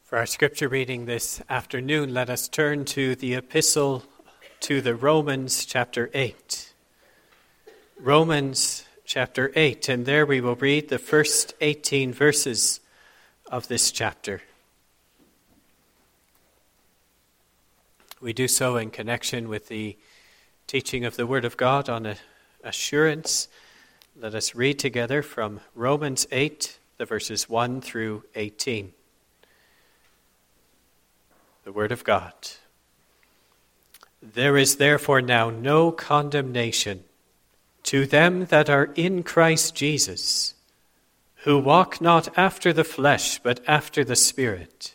For our scripture reading this afternoon, let us turn to the epistle to the Romans chapter 8. Romans chapter 8, and there we will read the first 18 verses of this chapter. We do so in connection with the teaching of the Word of God on assurance. Let us read together from Romans 8, the verses 1 through 18. The Word of God. There is therefore now no condemnation to them that are in Christ Jesus, who walk not after the flesh, but after the Spirit.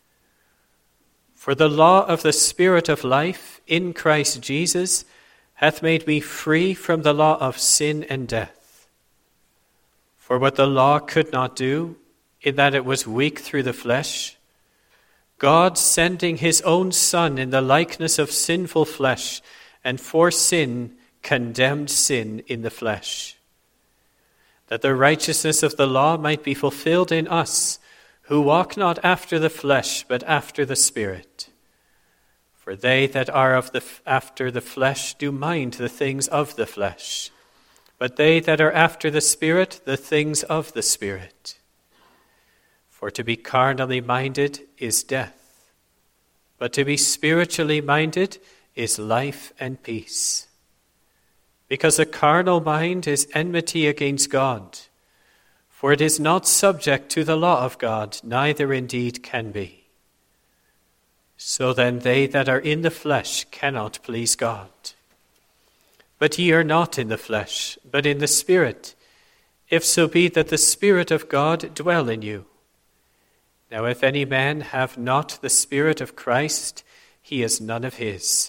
For the law of the Spirit of life in Christ Jesus hath made me free from the law of sin and death. For what the law could not do, in that it was weak through the flesh, God sending his own Son in the likeness of sinful flesh, and for sin condemned sin in the flesh, that the righteousness of the law might be fulfilled in us, who walk not after the flesh, but after the Spirit. For they that are after the flesh do mind the things of the flesh, but they that are after the Spirit, the things of the Spirit. For to be carnally minded is death, but to be spiritually minded is life and peace. Because a carnal mind is enmity against God, for it is not subject to the law of God, neither indeed can be. So then they that are in the flesh cannot please God. But ye are not in the flesh, but in the Spirit, if so be that the Spirit of God dwell in you. Now if any man have not the Spirit of Christ, he is none of his.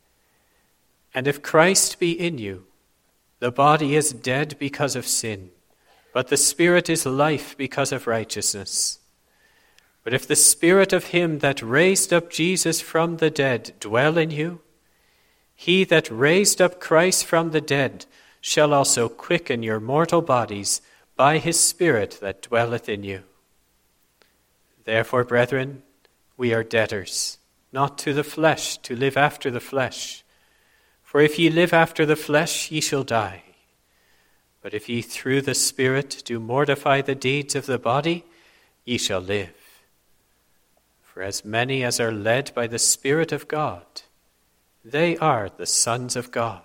And if Christ be in you, the body is dead because of sin, but the Spirit is life because of righteousness. But if the Spirit of him that raised up Jesus from the dead dwell in you, he that raised up Christ from the dead shall also quicken your mortal bodies by his Spirit that dwelleth in you. Therefore, brethren, we are debtors, not to the flesh, to live after the flesh. For if ye live after the flesh, ye shall die. But if ye through the Spirit do mortify the deeds of the body, ye shall live. For as many as are led by the Spirit of God, they are the sons of God.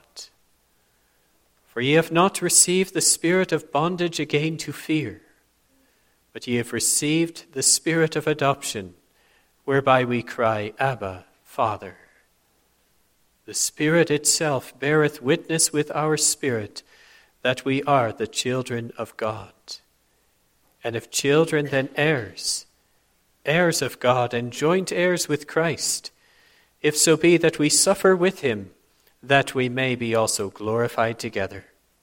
For ye have not received the spirit of bondage again to fear, but ye have received the Spirit of adoption, whereby we cry, Abba, Father. The Spirit itself beareth witness with our spirit that we are the children of God. And if children, then heirs, heirs of God, and joint heirs with Christ, if so be that we suffer with him, that we may be also glorified together.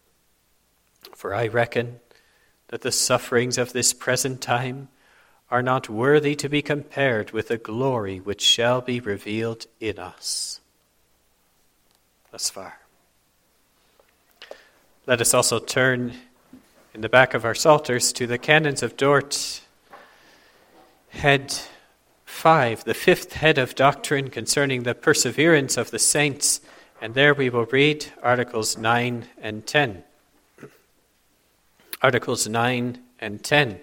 For I reckon that the sufferings of this present time are not worthy to be compared with the glory which shall be revealed in us. Thus far. Let us also turn in the back of our psalters to the Canons of Dort, head 5, the fifth head of doctrine concerning the perseverance of the saints, and there we will read Articles 9 and 10. Articles 9 and 10.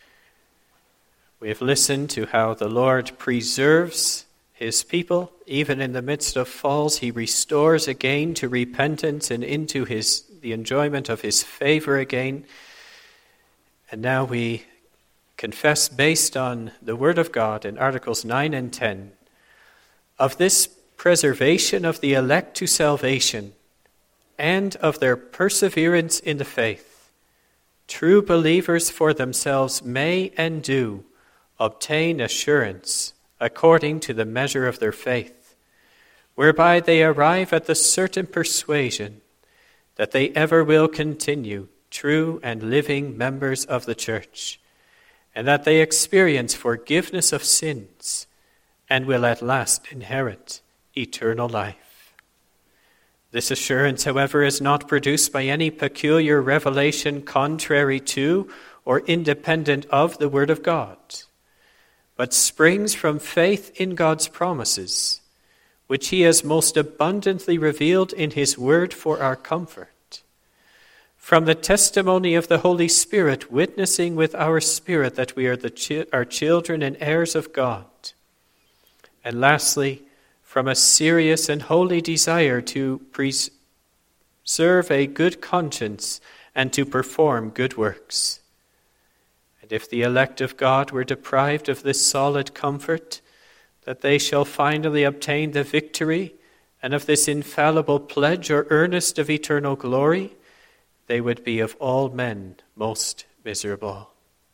We have listened to how the Lord preserves his people. Even in the midst of falls, he restores again to repentance and into the enjoyment of his favor again. And now we confess, based on the Word of God in Articles 9 and 10, of this preservation of the elect to salvation and of their perseverance in the faith. True believers for themselves may and do obtain assurance according to the measure of their faith, whereby they arrive at the certain persuasion that they ever will continue true and living members of the church, and that they experience forgiveness of sins and will at last inherit eternal life. This assurance, however, is not produced by any peculiar revelation contrary to or independent of the Word of God, but springs from faith in God's promises, which he has most abundantly revealed in his word for our comfort. From the testimony of the Holy Spirit, witnessing with our spirit that we are our children and heirs of God. And lastly, from a serious and holy desire to preserve a good conscience and to perform good works. And if the elect of God were deprived of this solid comfort, that they shall finally obtain the victory, and of this infallible pledge or earnest of eternal glory, they would be of all men most miserable.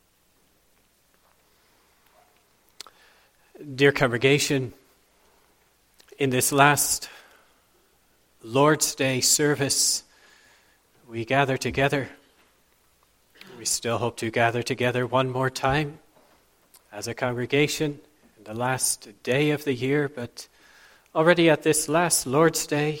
Dear congregation, in this last Lord's Day service, we gather together. We still hope to gather together one more time as a congregation in the last day of the year, but already at this last Lord's Day,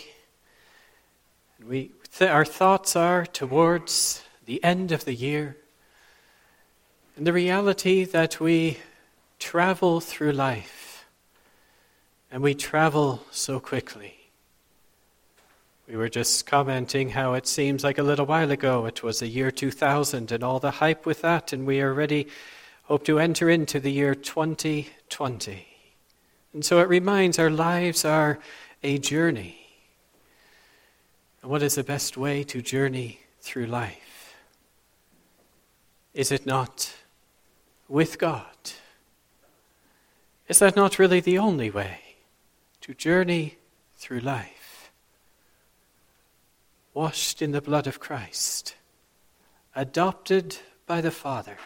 our thoughts are towards the end of the year and the reality that we travel through life and we travel so quickly. We were just commenting how it seems like a little while ago it was the year 2000 and all the hype with that, and we already hope to enter into the year 2020. And so it reminds our lives are a journey. And what is the best way to journey through life? Is it not with God? Is that not really the only way to journey through life? Washed in the blood of Christ, adopted by the Father,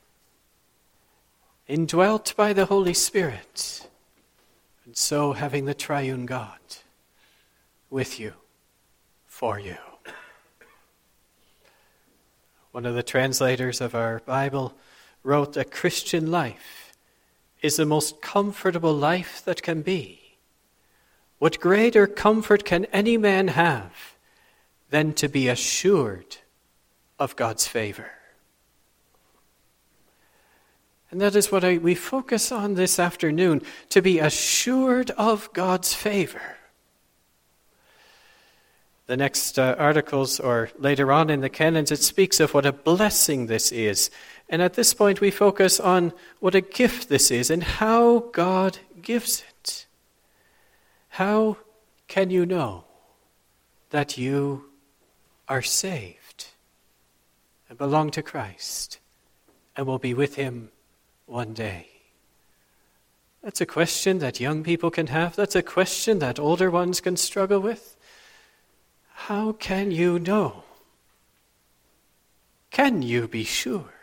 indwelt by the Holy Spirit, and so having the triune God with you, for you. One of the translators of our Bible wrote, "A Christian life is the most comfortable life that can be. What greater comfort can any man have than to be assured of God's favor?" And that is what we focus on this afternoon, to be assured of God's favor. The next articles, or later on in the canons, it speaks of what a blessing this is. And at this point we focus on what a gift this is and how God gives it. How can you know that you are saved and belong to Christ and will be with him one day? That's a question that young people can have. That's a question that older ones can struggle with. How can you know? Can you be sure?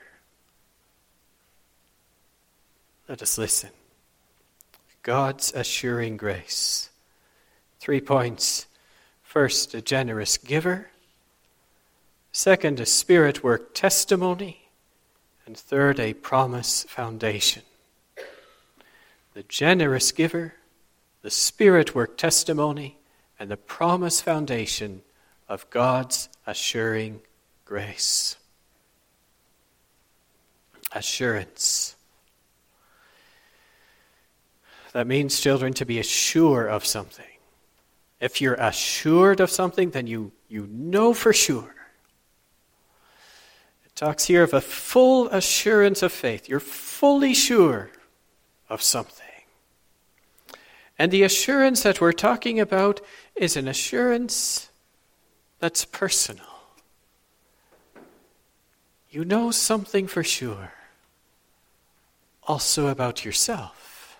Let us listen. God's assuring grace. 3 points. First, a generous giver. Second, a Spirit-worked testimony. And third, a promise foundation. The generous giver, the Spirit-worked testimony, and the promise foundation of God's assuring grace. Assurance. That means, children, to be assured of something. If you're assured of something, then you know for sure. It talks here of a full assurance of faith. You're fully sure of something. And the assurance that we're talking about is an assurance that's personal. You know something for sure, also about yourself.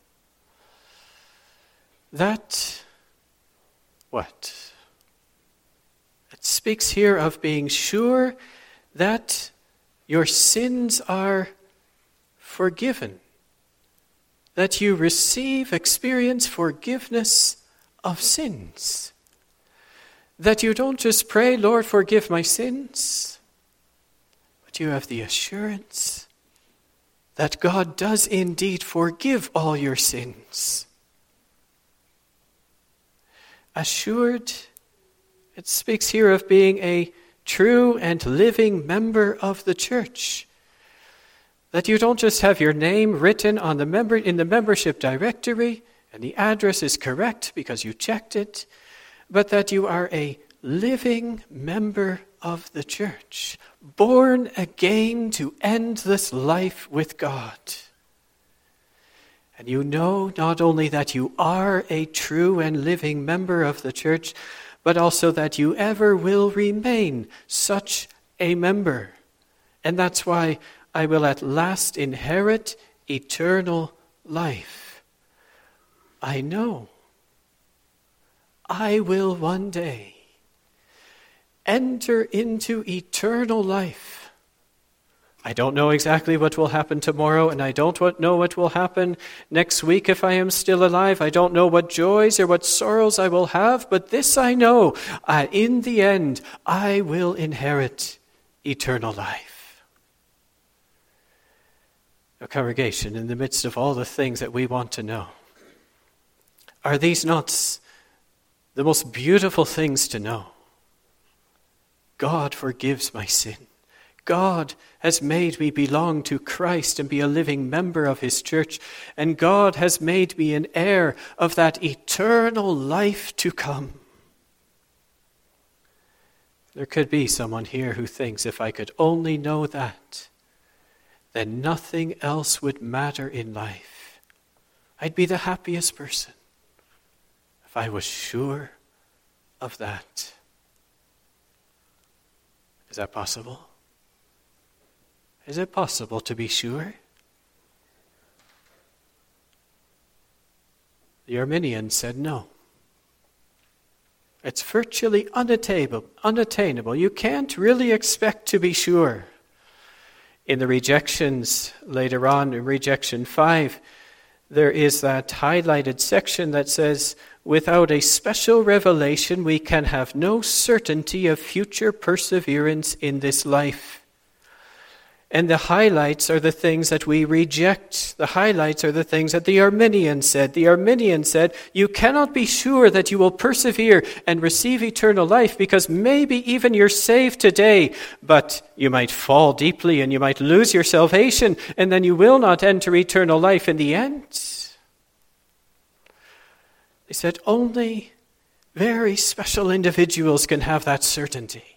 That, what? It speaks here of being sure that your sins are forgiven, that you experience forgiveness of sins. That you don't just pray, "Lord, forgive my sins," but you have the assurance that God does indeed forgive all your sins. Assured, it speaks here of being a true and living member of the church. That you don't just have your name written on in the membership directory and the address is correct because you checked it, but that you are a living member of the church, born again to endless life with God. And you know not only that you are a true and living member of the church, but also that you ever will remain such a member. And that's why I will at last inherit eternal life. I know I will one day enter into eternal life. I don't know exactly what will happen tomorrow, and I don't know what will happen next week if I am still alive. I don't know what joys or what sorrows I will have, but this I know, in the end, I will inherit eternal life. A congregation, in the midst of all the things that we want to know, are these not the most beautiful things to know? God forgives my sin. God has made me belong to Christ and be a living member of his church. And God has made me an heir of that eternal life to come. There could be someone here who thinks, if I could only know that, then nothing else would matter in life. I'd be the happiest person if I was sure of that. Is that possible? Is it possible to be sure? The Arminians said no. It's virtually unattainable. You can't really expect to be sure. In the rejections, later on in rejection 5, there is that highlighted section that says, without a special revelation, we can have no certainty of future perseverance in this life. And the highlights are the things that we reject. The highlights are the things that the Arminians said. The Arminians said, you cannot be sure that you will persevere and receive eternal life because maybe even you're saved today, but you might fall deeply and you might lose your salvation and then you will not enter eternal life in the end. They said only very special individuals can have that certainty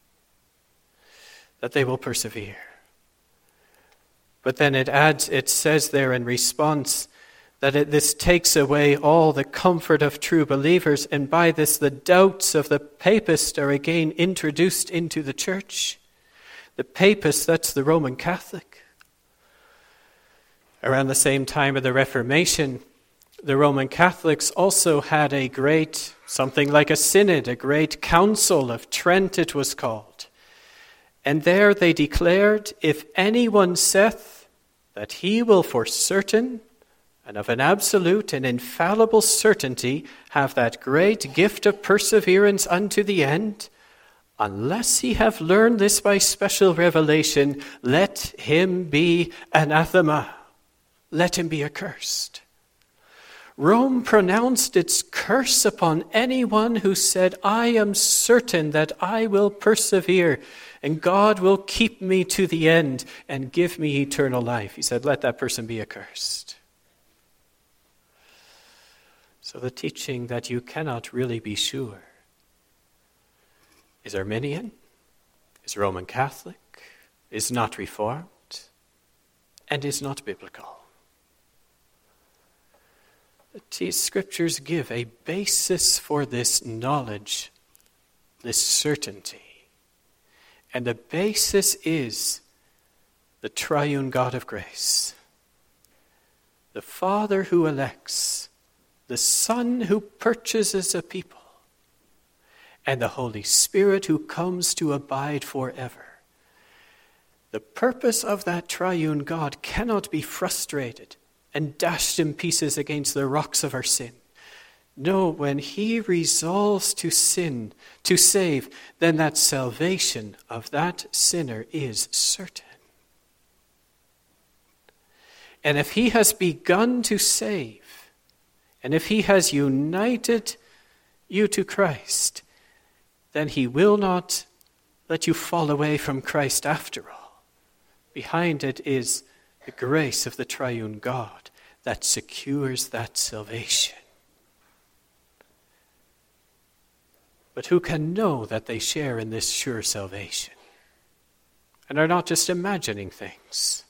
that they will persevere. But then it says there in response that this takes away all the comfort of true believers, and by this the doubts of the papist are again introduced into the church. The papist, that's the Roman Catholic. Around the same time of the Reformation, the Roman Catholics also had a great, something like a synod, a great council of Trent it was called. And there they declared, if anyone saith that he will for certain and of an absolute and infallible certainty have that great gift of perseverance unto the end, unless he have learned this by special revelation, let him be anathema. Let him be accursed. Rome pronounced its curse upon anyone who said, I am certain that I will persevere and God will keep me to the end and give me eternal life. He said, let that person be accursed. So the teaching that you cannot really be sure is Arminian, is Roman Catholic, is not Reformed, and is not biblical. The Scriptures give a basis for this knowledge, this certainty. And the basis is the triune God of grace. The Father who elects, the Son who purchases a people, and the Holy Spirit who comes to abide forever. The purpose of that triune God cannot be frustrated and dashed in pieces against the rocks of our sin. No, when he resolves to save, then that salvation of that sinner is certain. And if he has begun to save, and if he has united you to Christ, then he will not let you fall away from Christ after all. Behind it is the grace of the triune God that secures that salvation. But who can know that they share in this sure salvation and are not just imagining things?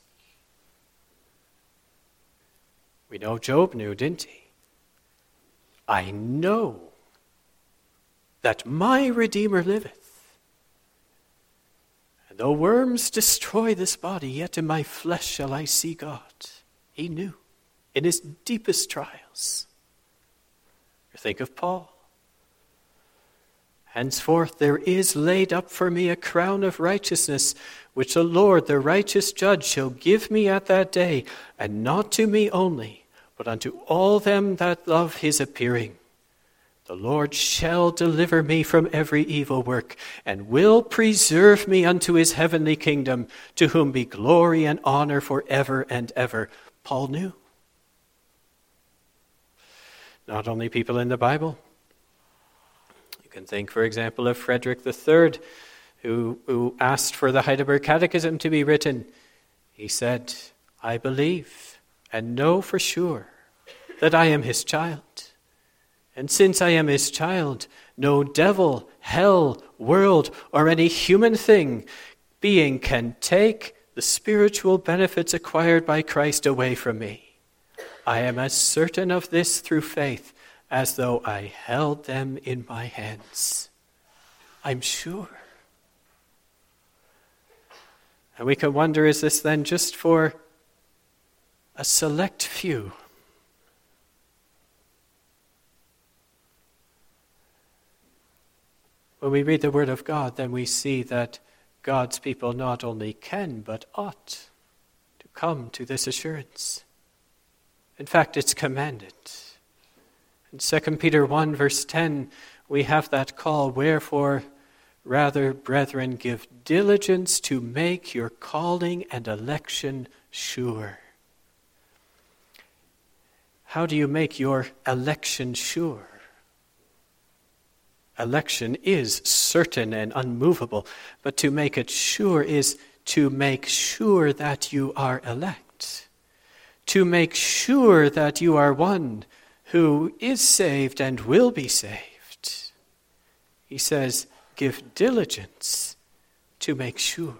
We know Job knew, didn't he? I know that my Redeemer liveth. And though worms destroy this body, yet in my flesh shall I see God. He knew in his deepest trials. Or think of Paul. Henceforth there is laid up for me a crown of righteousness, which the Lord, the righteous judge, shall give me at that day, and not to me only, but unto all them that love his appearing. The Lord shall deliver me from every evil work, and will preserve me unto his heavenly kingdom, to whom be glory and honor forever and ever. Paul knew. Not only people in the Bible. You can think, for example, of Frederick III, who asked for the Heidelberg Catechism to be written. He said, I believe and know for sure that I am his child. And since I am his child, no devil, hell, world, or any human being can take the spiritual benefits acquired by Christ away from me. I am as certain of this through faith as though I held them in my hands. I'm sure. And we can wonder, is this then just for a select few? When we read the Word of God, then we see that God's people not only can, but ought to come to this assurance. In fact, it's commanded. In 2 Peter 1, verse 10, we have that call, wherefore, rather, brethren, give diligence to make your calling and election sure. How do you make your election sure? Election is certain and unmovable, but to make it sure is to make sure that you are elect. To make sure that you are one who is saved and will be saved. He says, give diligence to make sure.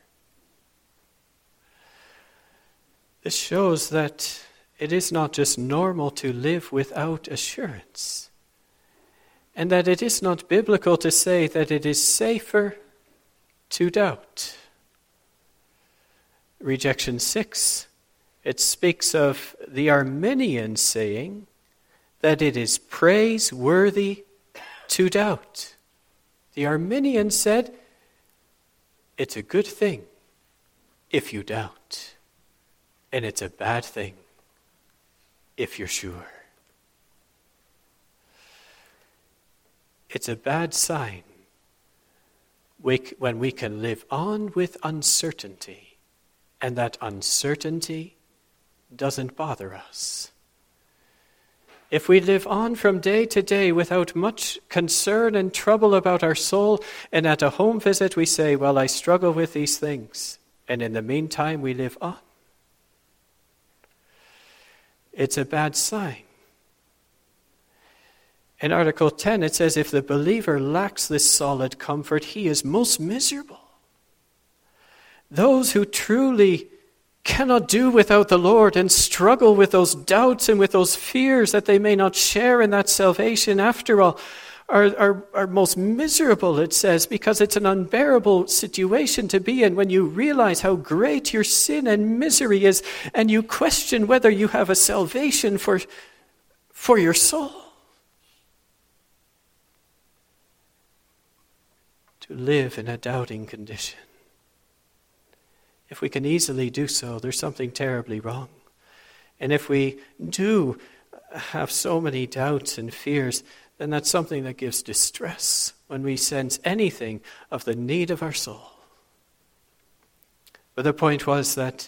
This shows that it is not just normal to live without assurance, and that it is not biblical to say that it is safer to doubt. Rejection 6, it speaks of the Arminian saying that it is praiseworthy to doubt. The Arminian said, it's a good thing if you doubt, and it's a bad thing if you're sure. It's a bad sign when we can live on with uncertainty, and that uncertainty doesn't bother us. If we live on from day to day without much concern and trouble about our soul, and at a home visit we say, well, I struggle with these things, and in the meantime we live on, it's a bad sign. In Article 10, it says, if the believer lacks this solid comfort, he is most miserable. Those who truly cannot do without the Lord and struggle with those doubts and with those fears that they may not share in that salvation after all are most miserable, it says, because it's an unbearable situation to be in when you realize how great your sin and misery is, and you question whether you have a salvation for your soul. To live in a doubting condition. If we can easily do so, there's something terribly wrong. And if we do have so many doubts and fears, then that's something that gives distress when we sense anything of the need of our soul. But the point was that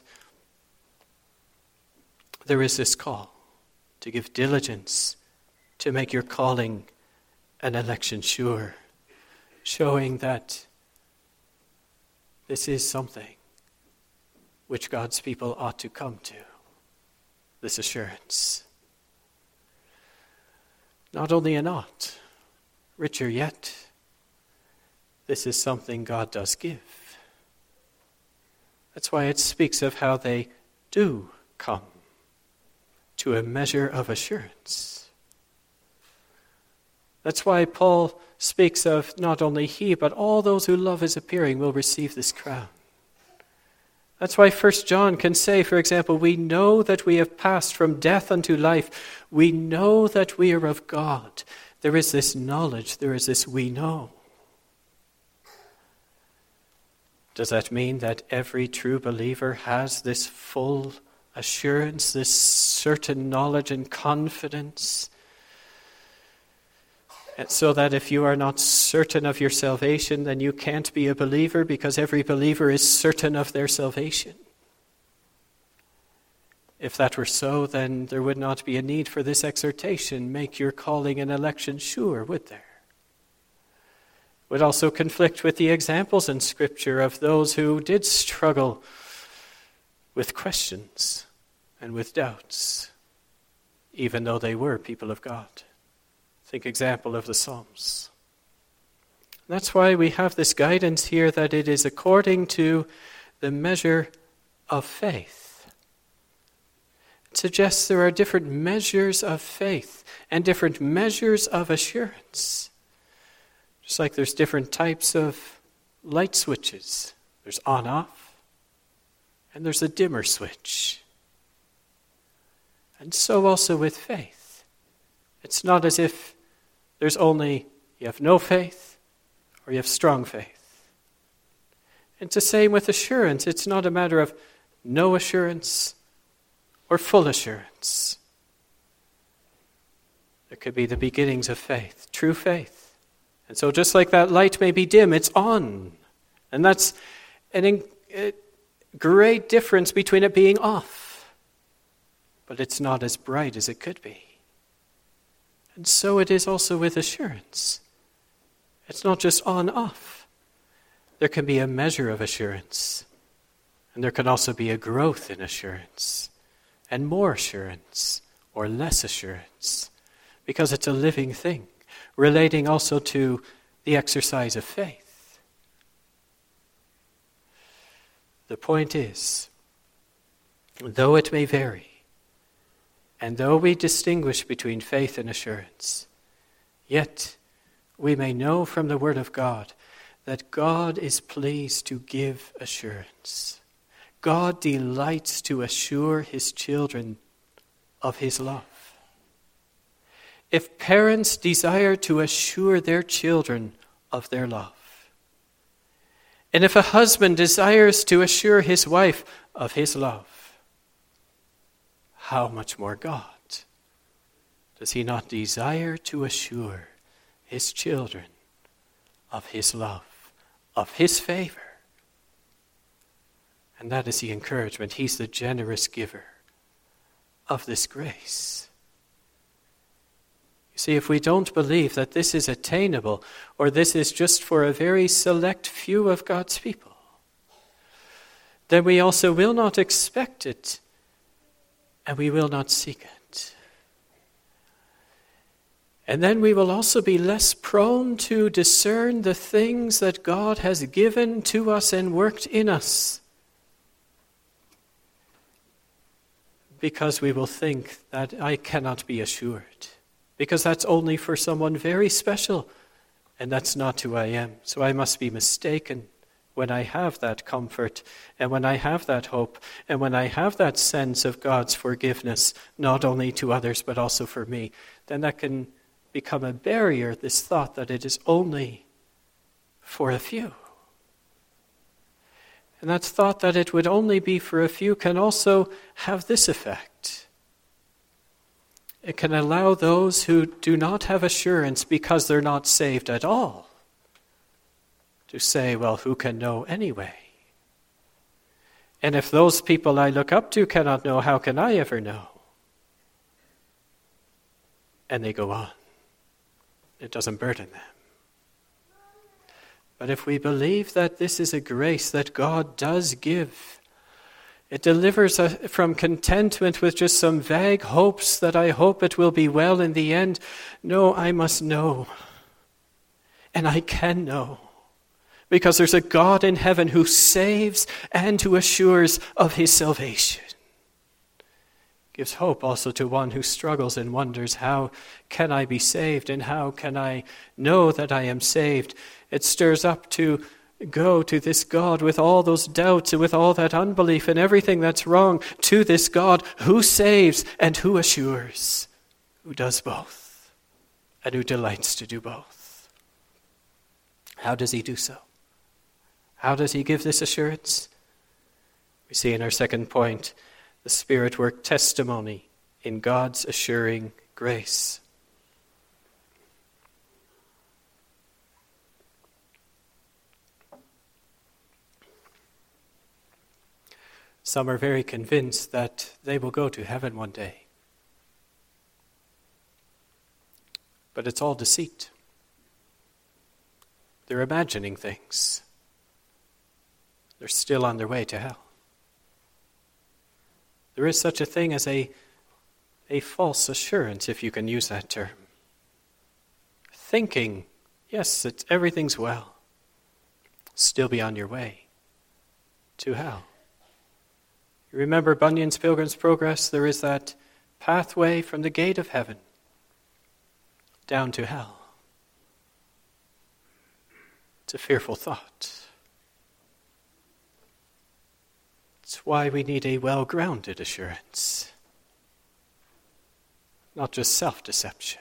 there is this call to give diligence, to make your calling and election sure, showing that this is something which God's people ought to come to, this assurance. Not only an ought, richer yet, this is something God does give. That's why it speaks of how they do come to a measure of assurance. That's why Paul speaks of not only he, but all those who love his appearing will receive this crown. That's why 1 John can say, for example, we know that we have passed from death unto life. We know that we are of God. There is this knowledge, there is this we know. Does that mean that every true believer has this full assurance, this certain knowledge and confidence? And so that if you are not certain of your salvation, then you can't be a believer, because every believer is certain of their salvation. If that were so, then there would not be a need for this exhortation, make your calling and election sure, would there? Would also conflict with the examples in Scripture of those who did struggle with questions and with doubts, even though they were people of God. Think example of the Psalms. That's why we have this guidance here that it is according to the measure of faith. It suggests there are different measures of faith and different measures of assurance. Just like there's different types of light switches. There's on-off, and there's a dimmer switch. And so also with faith. It's not as if there's only, you have no faith, or you have strong faith. And it's the same with assurance. It's not a matter of no assurance or full assurance. There could be the beginnings of faith, true faith. And so just like that light may be dim, it's on. And that's a great difference between it being off. But it's not as bright as it could be. And so it is also with assurance. It's not just on-off. There can be a measure of assurance. And there can also be a growth in assurance. And more assurance or less assurance. Because it's a living thing. Relating also to the exercise of faith. The point is, though it may vary, and though we distinguish between faith and assurance, yet we may know from the Word of God that God is pleased to give assurance. God delights to assure his children of his love. If parents desire to assure their children of their love, and if a husband desires to assure his wife of his love, how much more God does he not desire to assure his children of his love, of his favor? And that is the encouragement. He's the generous giver of this grace. You see, if we don't believe that this is attainable, or this is just for a very select few of God's people, then we also will not expect it, and we will not seek it. And then we will also be less prone to discern the things that God has given to us and worked in us, because we will think that I cannot be assured. Because that's only for someone very special, and that's not who I am. So I must be mistaken when I have that comfort, and when I have that hope, and when I have that sense of God's forgiveness, not only to others but also for me. Then that can become a barrier, this thought that it is only for a few. And that thought that it would only be for a few can also have this effect. It can allow those who do not have assurance because they're not saved at all to say, well, who can know anyway? And if those people I look up to cannot know, how can I ever know? And they go on. It doesn't burden them. But if we believe that this is a grace that God does give, It delivers us from contentment with just some vague hopes that I hope it will be well in the end. No, I must know. And I can know. Because there's a God in heaven who saves and who assures of his salvation. Gives hope also to one who struggles and wonders, how can I be saved and how can I know that I am saved? It stirs up to go to this God with all those doubts and with all that unbelief and everything that's wrong, to this God who saves and who assures, who does both and who delights to do both. How does he do so? How does he give this assurance? We see in our second point, the Spirit worked testimony in God's assuring grace. Some are very convinced that they will go to heaven one day. But it's all deceit. They're imagining things. They're still on their way to hell. There is such a thing as a false assurance, if you can use that term. Thinking, yes, everything's well. Still be on your way to hell. You remember Bunyan's Pilgrim's Progress? There is that pathway from the gate of heaven down to hell. It's a fearful thought. It's why we need a well-grounded assurance, not just self-deception.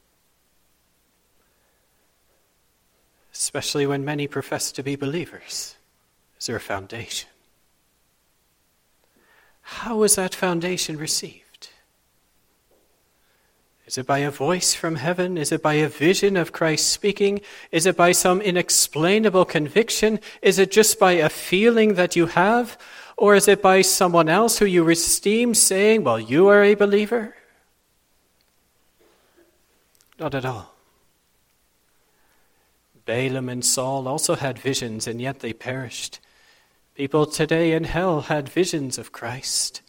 Especially when many profess to be believers. Is there a foundation? How is that foundation received? Is it by a voice from heaven? Is it by a vision of Christ speaking? Is it by some inexplainable conviction? Is it just by a feeling that you have? Or is it by someone else who you esteem saying, well, you are a believer? Not at all. Balaam and Saul also had visions, and yet they perished. People today in hell had visions of Christ.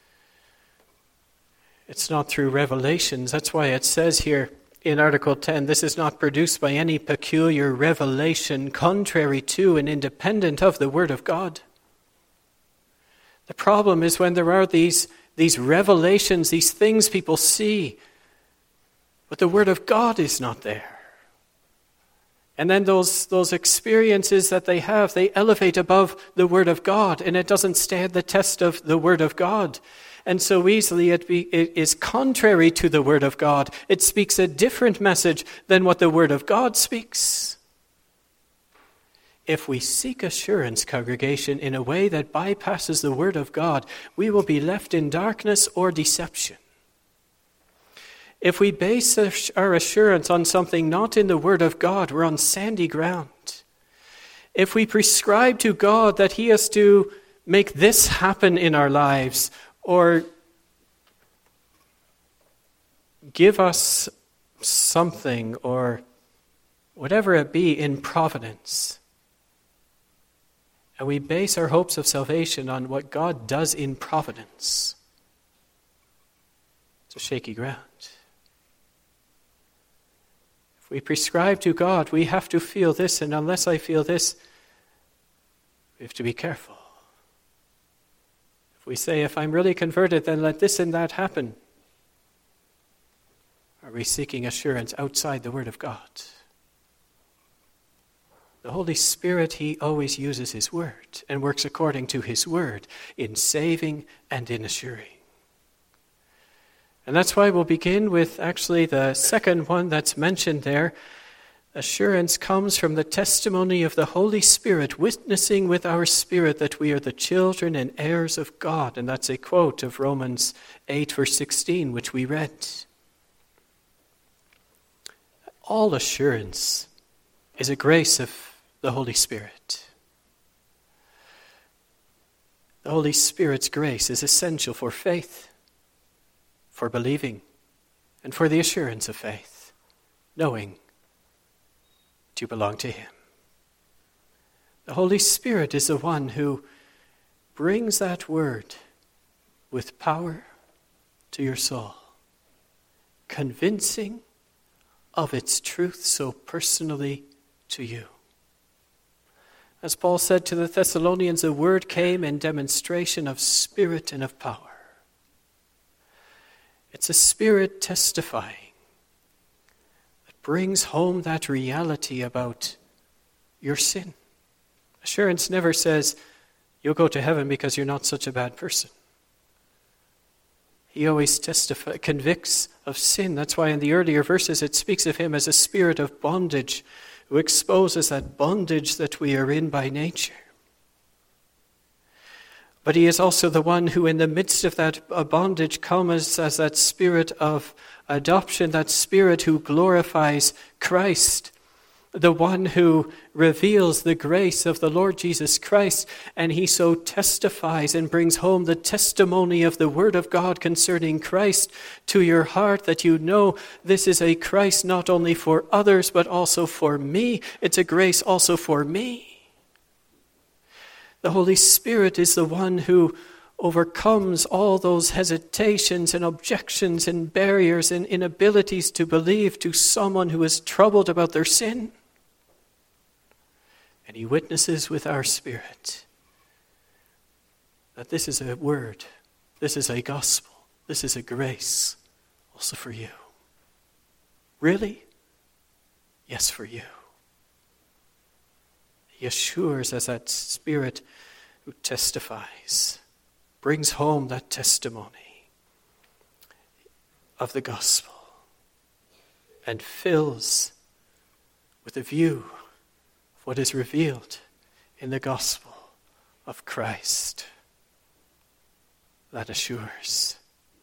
It's not through revelations. That's why it says here in Article 10, this is not produced by any peculiar revelation contrary to and independent of the Word of God. The problem is when there are these revelations, these things people see, but the Word of God is not there. And then those experiences that they have, they elevate above the Word of God, and it doesn't stand the test of the Word of God. And so easily it is contrary to the Word of God. It speaks a different message than what the Word of God speaks. If we seek assurance, congregation, in a way that bypasses the Word of God, we will be left in darkness or deception. If we base our assurance on something not in the Word of God, we're on sandy ground. If we prescribe to God that He has to make this happen in our lives, or give us something, or whatever it be in providence, and we base our hopes of salvation on what God does in providence, it's a shaky ground. If we prescribe to God, we have to feel this, and unless I feel this, we have to be careful. If we say, if I'm really converted, then let this and that happen, are we seeking assurance outside the Word of God? The Holy Spirit, He always uses His Word and works according to His Word in saving and in assuring. And that's why we'll begin with actually the second one that's mentioned there. Assurance comes from the testimony of the Holy Spirit, witnessing with our spirit that we are the children and heirs of God. And that's a quote of Romans 8, verse 16, which we read. All assurance is a grace of the Holy Spirit. The Holy Spirit's grace is essential for faith, for believing, and for the assurance of faith, knowing that you belong to Him. The Holy Spirit is the one who brings that word with power to your soul, convincing of its truth so personally to you. As Paul said to the Thessalonians, the word came in demonstration of spirit and of power. It's a spirit testifying that brings home that reality about your sin. Assurance never says, you'll go to heaven because you're not such a bad person. He always convicts of sin. That's why in the earlier verses it speaks of him as a spirit of bondage who exposes that bondage that we are in by nature. But he is also the one who in the midst of that bondage comes as that spirit of adoption, that spirit who glorifies Christ, the one who reveals the grace of the Lord Jesus Christ, and he so testifies and brings home the testimony of the Word of God concerning Christ to your heart, that you know this is a Christ not only for others but also for me. It's a grace also for me. The Holy Spirit is the one who overcomes all those hesitations and objections and barriers and inabilities to believe to someone who is troubled about their sin. And he witnesses with our spirit that this is a word, this is a gospel, this is a grace also for you. Really? Yes, for you. He assures us that spirit who testifies, brings home that testimony of the gospel and fills with a view of what is revealed in the gospel of Christ. That assures.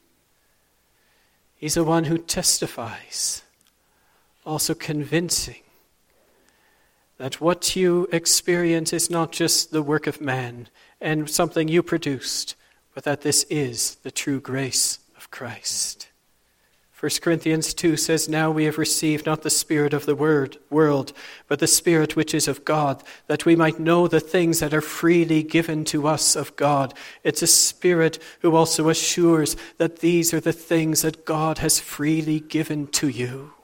He's the one who testifies, also convincing that what you experience is not just the work of man and something you produced, but that this is the true grace of Christ. 1 Corinthians 2 says, now we have received not the spirit of the world, but the Spirit which is of God, that we might know the things that are freely given to us of God. It's a Spirit who also assures that these are the things that God has freely given to you.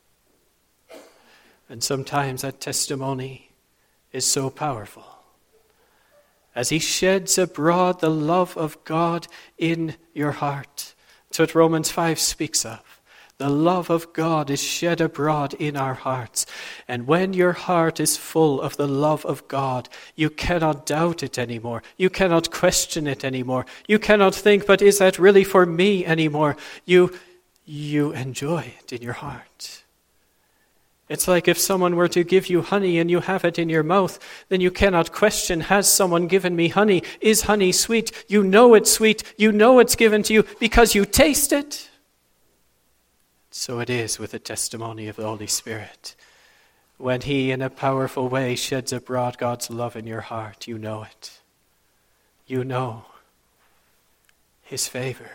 And sometimes that testimony is so powerful. As he sheds abroad the love of God in your heart. That's what Romans 5 speaks of. The love of God is shed abroad in our hearts. And when your heart is full of the love of God, you cannot doubt it anymore. You cannot question it anymore. You cannot think, but is that really for me anymore? You enjoy it in your heart. It's like if someone were to give you honey and you have it in your mouth, then you cannot question, has someone given me honey? Is honey sweet? You know it's sweet. You know it's given to you because you taste it. So it is with the testimony of the Holy Spirit. When he, in a powerful way, sheds abroad God's love in your heart, you know it. You know his favor.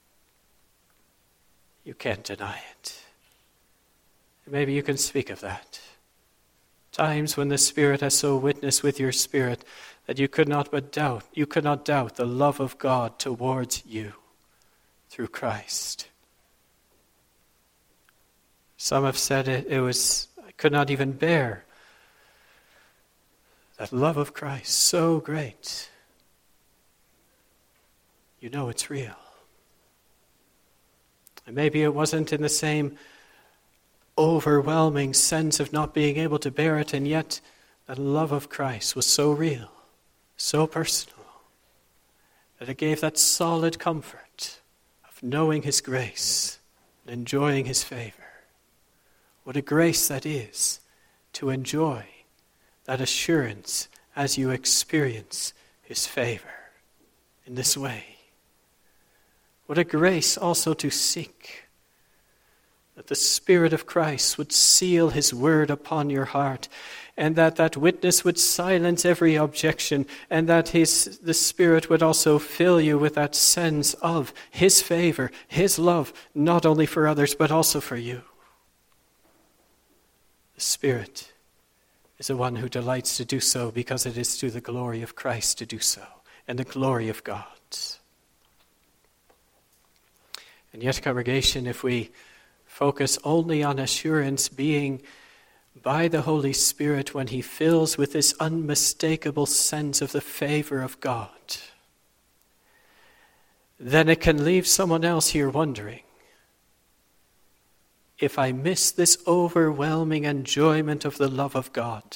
You can't deny it. Maybe you can speak of that. Times when the Spirit has so witnessed with your spirit that you could not doubt the love of God towards you through Christ. Some have said I could not even bear that love of Christ, so great. You know it's real. And maybe it wasn't in the same overwhelming sense of not being able to bear it, and yet that love of Christ was so real, so personal, that it gave that solid comfort of knowing his grace and enjoying his favor. What a grace that is to enjoy that assurance as you experience his favor in this way. What a grace also to seek that the Spirit of Christ would seal his word upon your heart, and that witness would silence every objection, and that the Spirit would also fill you with that sense of his favor, his love, not only for others, but also for you. The Spirit is the one who delights to do so because it is to the glory of Christ to do so. and the glory of God. And yet, congregation, if we focus only on assurance being by the Holy Spirit when he fills with this unmistakable sense of the favor of God, then it can leave someone else here wondering, if I miss this overwhelming enjoyment of the love of God,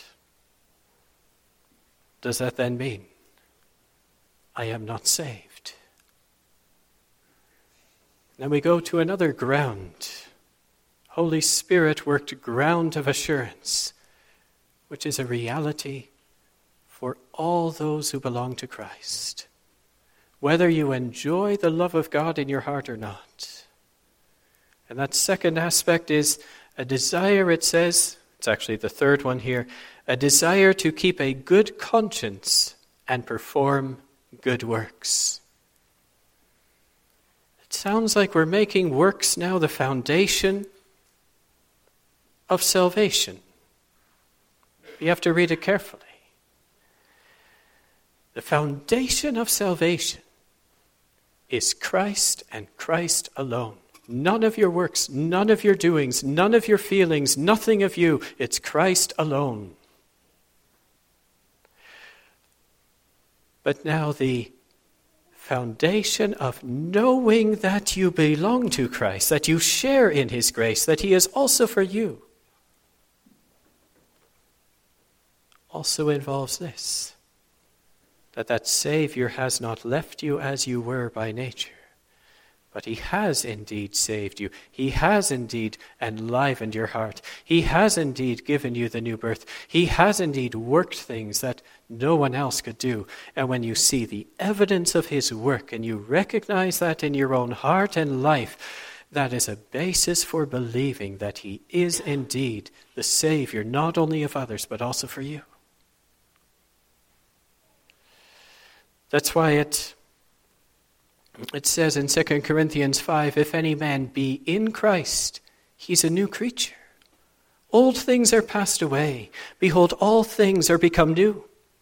does that then mean I am not saved? Then we go to another ground. Holy Spirit worked ground of assurance, which is a reality for all those who belong to Christ, whether you enjoy the love of God in your heart or not. And that second aspect is a desire, it says, it's actually the third one here, a desire to keep a good conscience and perform good works. It sounds like we're making works now the foundation of salvation. You have to read it carefully. The foundation of salvation is Christ and Christ alone. None of your works, none of your doings, none of your feelings, nothing of you. It's Christ alone. But now the foundation of knowing that you belong to Christ, that you share in his grace, that he is also for you, also involves this, that Savior has not left you as you were by nature, but he has indeed saved you. He has indeed enlivened your heart. He has indeed given you the new birth. He has indeed worked things that no one else could do. And when you see the evidence of his work and you recognize that in your own heart and life, that is a basis for believing that he is indeed the Savior, not only of others, but also for you. That's why it says in 2 Corinthians 5, if any man be in Christ, he's a new creature. Old things are passed away. Behold, all things are become new.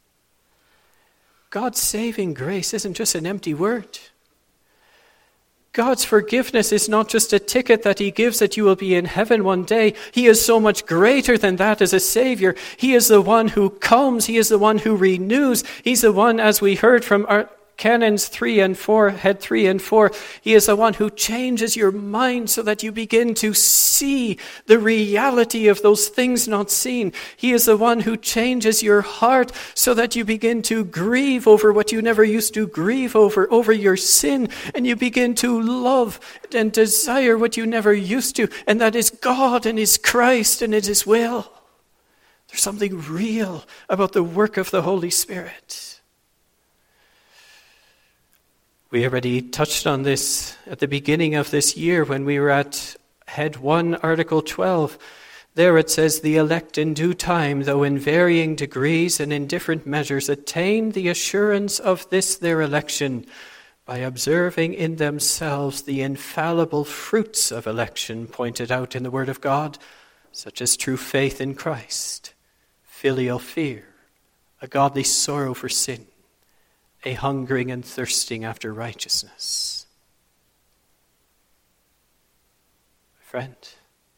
God's saving grace isn't just an empty word. God's forgiveness is not just a ticket that he gives that you will be in heaven one day. He is so much greater than that as a Savior. He is the one who comes. He is the one who renews. He's the one, as we heard from our Canons 3 and 4, head 3 and 4, he is the one who changes your mind so that you begin to see the reality of those things not seen. He is the one who changes your heart so that you begin to grieve over what you never used to grieve over your sin, and you begin to love and desire what you never used to, and that is God and his Christ and it is his will. There's something real about the work of the Holy Spirit. We already touched on this at the beginning of this year when we were at Head 1, Article 12. There it says, the elect in due time, though in varying degrees and in different measures, attain the assurance of this their election by observing in themselves the infallible fruits of election pointed out in the Word of God, such as true faith in Christ, filial fear, a godly sorrow for sin, a hungering and thirsting after righteousness. Friend, do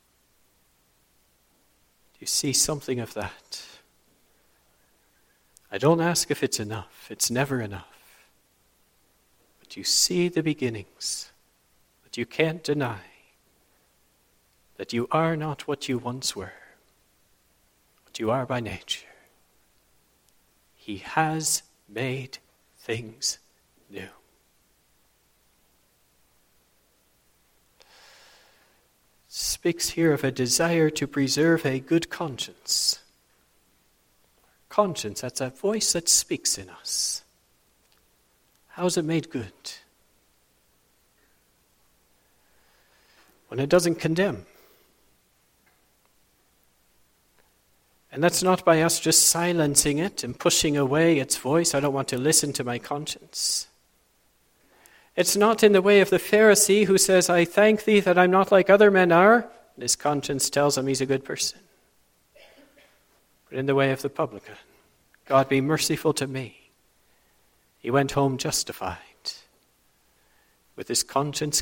you see something of that? I don't ask if it's enough. It's never enough. But you see the beginnings, that you can't deny, that you are not what you once were, what you are by nature. He has made things new. Speaks here of a desire to preserve a good conscience. Conscience, that's a voice that speaks in us. How is it made good? When it doesn't condemn. And that's not by us just silencing it and pushing away its voice. I don't want to listen to my conscience. It's not in the way of the Pharisee who says, I thank thee that I'm not like other men are. And his conscience tells him he's a good person. But in the way of the publican, God be merciful to me, He went home justified, with his conscience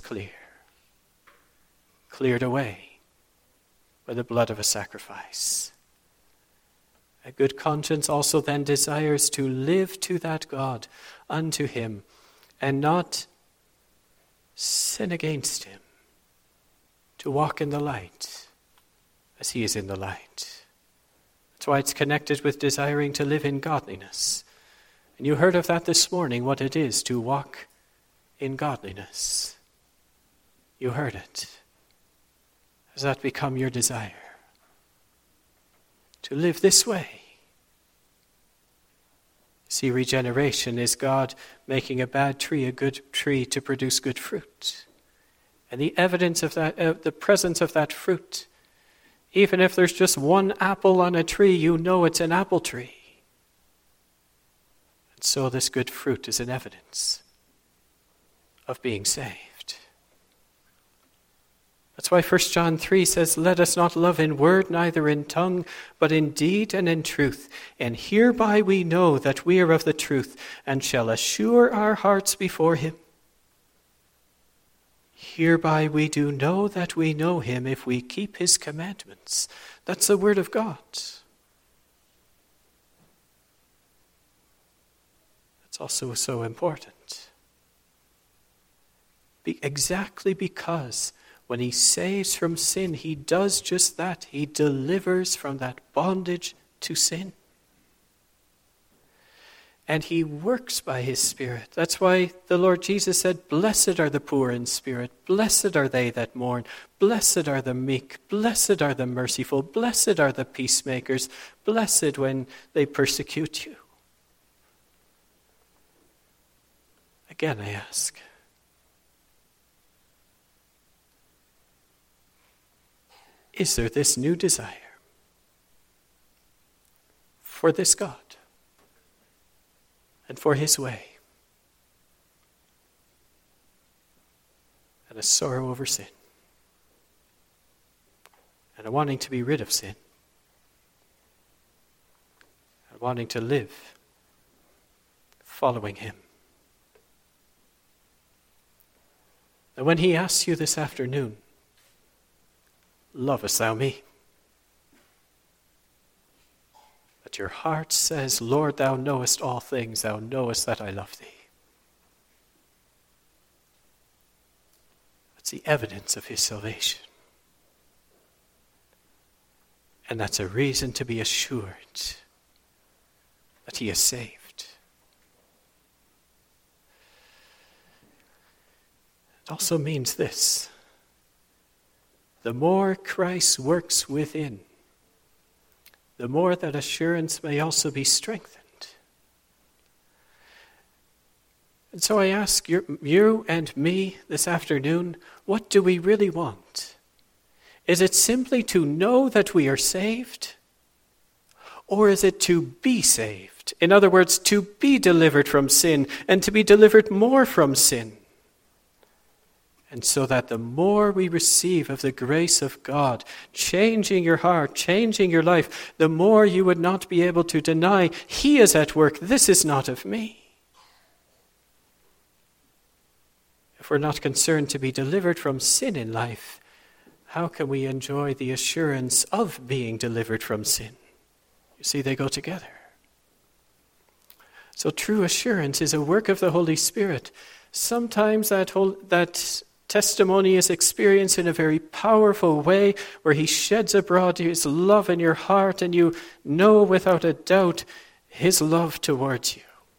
cleared away by the blood of a sacrifice. A good conscience also then desires to live to that God, unto him, and not sin against him, to walk in the light as he is in the light. That's why it's connected with desiring to live in godliness. And you heard of that this morning, what it is to walk in godliness. You heard it. Has that become your desire? To live this way. See, regeneration is God making a bad tree a good tree to produce good fruit. And the evidence of that, the presence of that fruit, even if there's just one apple on a tree, you know it's an apple tree. And so this good fruit is an evidence of being saved. That's why 1 John 3 says, "Let us not love in word, neither in tongue, but in deed and in truth. And hereby we know that we are of the truth, and shall assure our hearts before him. Hereby we do know that we know him, if we keep his commandments." That's the word of God. That's also so important. Exactly because when he saves from sin, he does just that. He delivers from that bondage to sin. And he works by his Spirit. That's why the Lord Jesus said, "Blessed are the poor in spirit. Blessed are they that mourn. Blessed are the meek. Blessed are the merciful. Blessed are the peacemakers. Blessed when they persecute you." Again, I ask, is there this new desire for this God and for his way, and a sorrow over sin, and a wanting to be rid of sin, and wanting to live following him? And when he asks you this afternoon, "Lovest thou me?" But your heart says, "Lord, thou knowest all things. Thou knowest that I love thee." That's the evidence of his salvation. And that's a reason to be assured that he is saved. It also means this: the more Christ works within, the more that assurance may also be strengthened. And so I ask you and me this afternoon, what do we really want? Is it simply to know that we are saved? Or is it to be saved? In other words, to be delivered from sin and to be delivered more from sin. And so that the more we receive of the grace of God, changing your heart, changing your life, the more you would not be able to deny, he is at work, this is not of me. If we're not concerned to be delivered from sin in life, how can we enjoy the assurance of being delivered from sin? You see, they go together. So true assurance is a work of the Holy Spirit. Sometimes that testimony is experienced in a very powerful way, where he sheds abroad his love in your heart, and you know without a doubt his love towards you.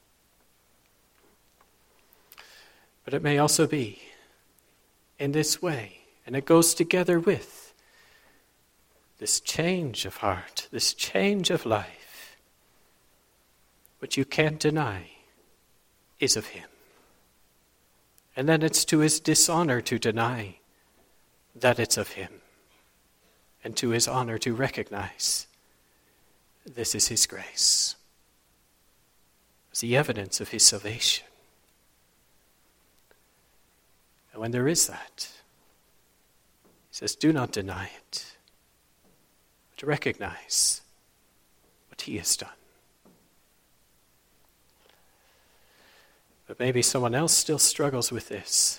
But it may also be in this way, and it goes together with this change of heart, this change of life, which you can't deny is of him. And then it's to his dishonor to deny that it's of him, and to his honor to recognize this is his grace. It's the evidence of his salvation. And when there is that, he says, do not deny it, but recognize what he has done. But maybe someone else still struggles with this.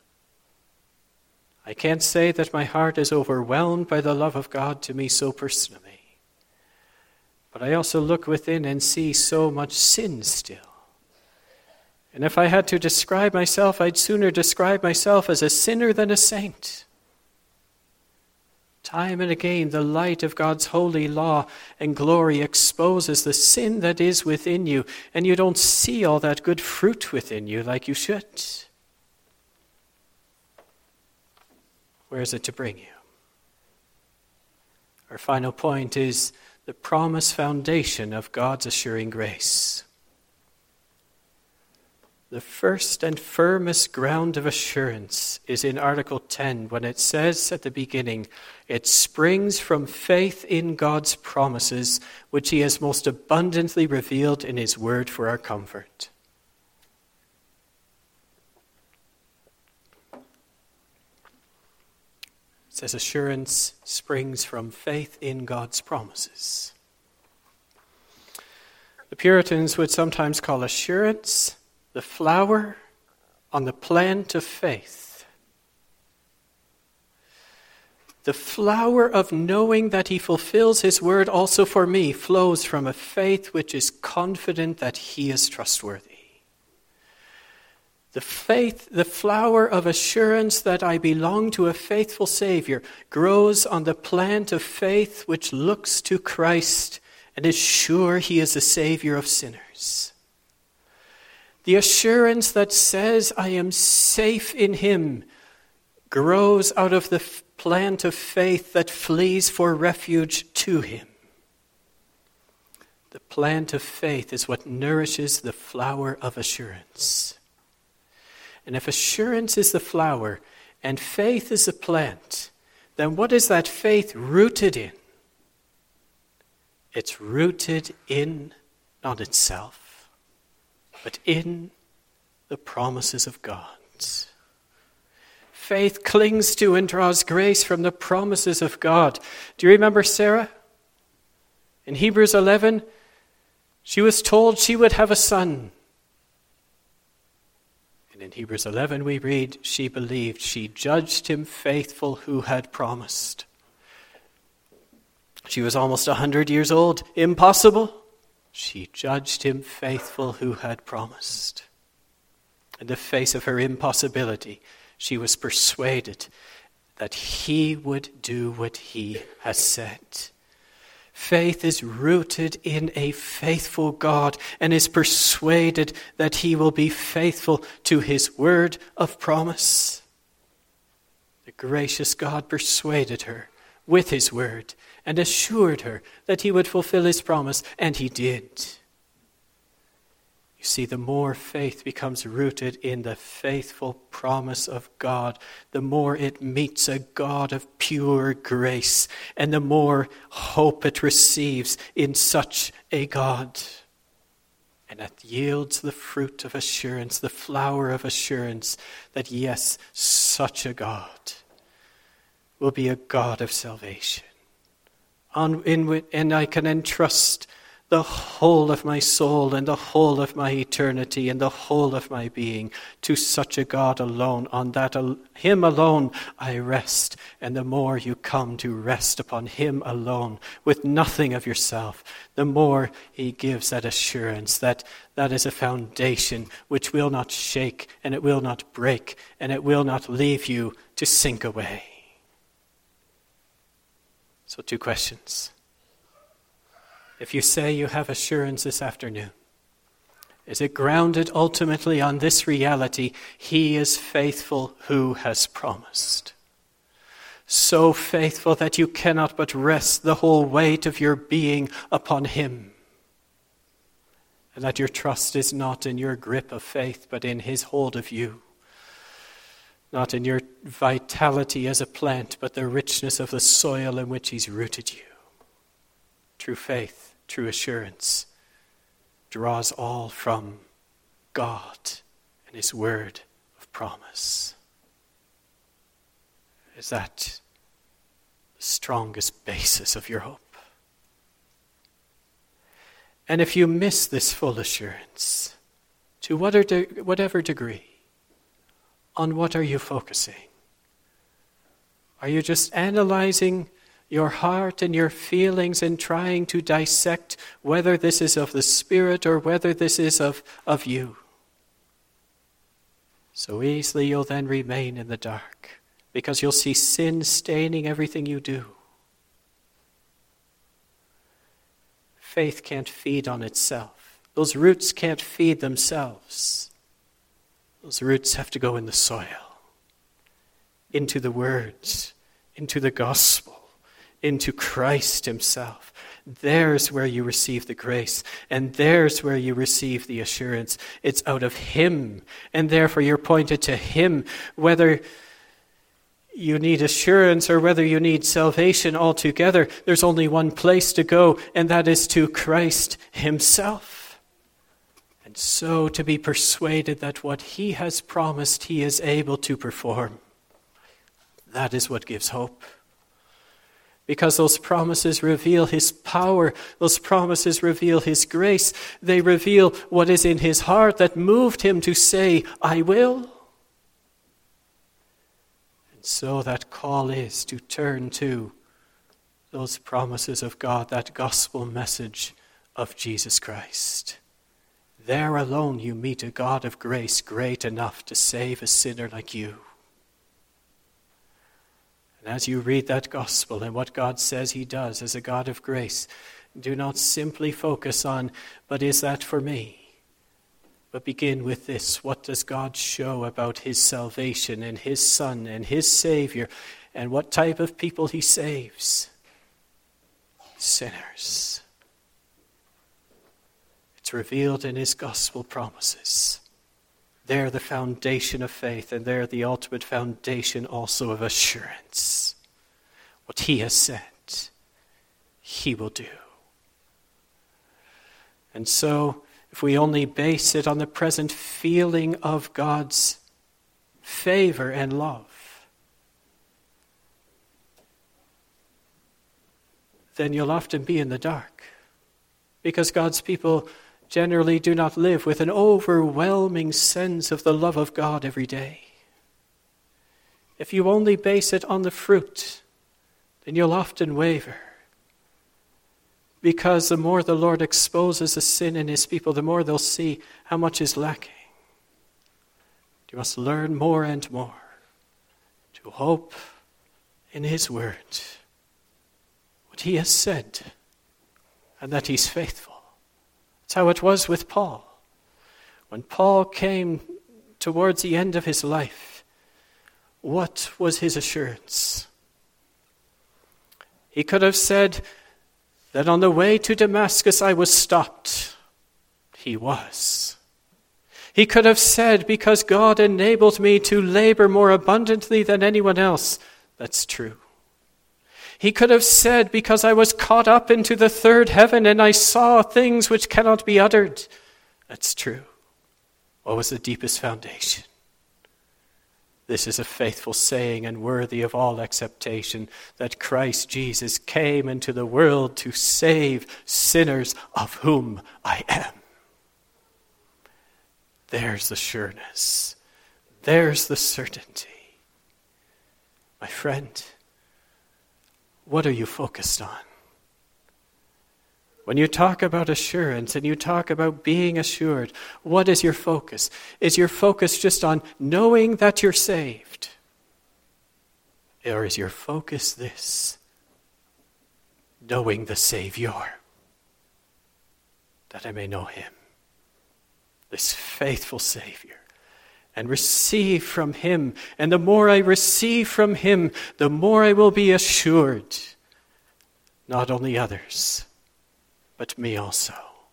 I can't say that my heart is overwhelmed by the love of God to me so personally. But I also look within and see so much sin still. And if I had to describe myself, I'd sooner describe myself as a sinner than a saint. Time and again, the light of God's holy law and glory exposes the sin that is within you, and you don't see all that good fruit within you like you should. Where is it to bring you? Our final point is the promise foundation of God's assuring grace. The first and firmest ground of assurance is in Article 10 when it says at the beginning, it springs from faith in God's promises, which he has most abundantly revealed in his word for our comfort. It says assurance springs from faith in God's promises. The Puritans would sometimes call assurance the flower on the plant of faith. The flower of knowing that he fulfills his word also for me flows from a faith which is confident that he is trustworthy. The flower of assurance that I belong to a faithful Savior grows on the plant of faith which looks to Christ and is sure he is the Savior of sinners. The assurance that says I am safe in him grows out of the plant of faith that flees for refuge to him. The plant of faith is what nourishes the flower of assurance. And if assurance is the flower and faith is the plant, then what is that faith rooted in? It's rooted in not itself, but in the promises of God. Faith clings to and draws grace from the promises of God. Do you remember Sarah? In Hebrews 11, she was told she would have a son. And in Hebrews 11 we read, she believed, she judged him faithful who had promised. She was almost 100 years old. Impossible. She judged him faithful who had promised. In the face of her impossibility, she was persuaded that he would do what he has said. Faith is rooted in a faithful God and is persuaded that he will be faithful to his word of promise. The gracious God persuaded her with his word and assured her that he would fulfill his promise, and he did. You see, the more faith becomes rooted in the faithful promise of God, the more it meets a God of pure grace, and the more hope it receives in such a God. And it yields the fruit of assurance, the flower of assurance, that yes, such a God will be a God of salvation. And I can entrust the whole of my soul and the whole of my eternity and the whole of my being to such a God alone. On that him alone I rest. And the more you come to rest upon him alone with nothing of yourself, the more he gives that assurance that that is a foundation which will not shake and it will not break and it will not leave you to sink away. So 2 questions. If you say you have assurance this afternoon, is it grounded ultimately on this reality? He is faithful who has promised. So faithful that you cannot but rest the whole weight of your being upon him. And that your trust is not in your grip of faith, but in his hold of you. Not in your vitality as a plant, but the richness of the soil in which he's rooted you. True faith, true assurance, draws all from God and his word of promise. Is that the strongest basis of your hope? And if you miss this full assurance, To whatever degree. On what are you focusing? Are you just analyzing your heart and your feelings and trying to dissect whether this is of the Spirit or whether this is of you? So easily you'll then remain in the dark because you'll see sin staining everything you do. Faith can't feed on itself. Those roots can't feed themselves. Those roots have to go in the soil, into the words, into the gospel, into Christ himself. There's where you receive the grace, and there's where you receive the assurance. It's out of him, and therefore you're pointed to him, whether you need assurance or whether you need salvation altogether. There's only one place to go, and that is to Christ himself. And so to be persuaded that what he has promised he is able to perform, that is what gives hope. Because those promises reveal his power. Those promises reveal his grace. They reveal what is in his heart that moved him to say, I will. And so that call is to turn to those promises of God, that gospel message of Jesus Christ. There alone you meet a God of grace great enough to save a sinner like you. And as you read that gospel and what God says he does as a God of grace, do not simply focus on, but is that for me? But begin with this. What does God show about his salvation and his Son and his Savior and what type of people he saves? Sinners. It's revealed in his gospel promises. They're the foundation of faith, and they're the ultimate foundation also of assurance. What he has said, he will do. And so, if we only base it on the present feeling of God's favor and love, then you'll often be in the dark. Because God's people generally do not live with an overwhelming sense of the love of God every day. If you only base it on the fruit, then you'll often waver. Because the more the Lord exposes the sin in his people, the more they'll see how much is lacking. You must learn more and more to hope in his word, what he has said, and that he's faithful. That's how it was with Paul. When Paul came towards the end of his life, what was his assurance? He could have said that on the way to Damascus I was stopped. He was. He could have said, because God enabled me to labor more abundantly than anyone else. That's true. He could have said, because I was caught up into the third heaven and I saw things which cannot be uttered. That's true. What was the deepest foundation? This is a faithful saying and worthy of all acceptation, that Christ Jesus came into the world to save sinners, of whom I am. There's the sureness. There's the certainty. My friend, what are you focused on? When you talk about assurance and you talk about being assured, what is your focus? Is your focus just on knowing that you're saved? Or is your focus this? Knowing the Savior, that I may know him, this faithful Savior, and receive from him. And the more I receive from him, the more I will be assured, not only others, but me also.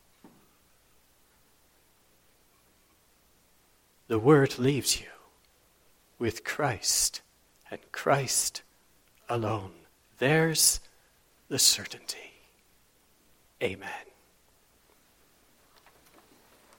The word leaves you with Christ and Christ alone. There's the certainty. Amen.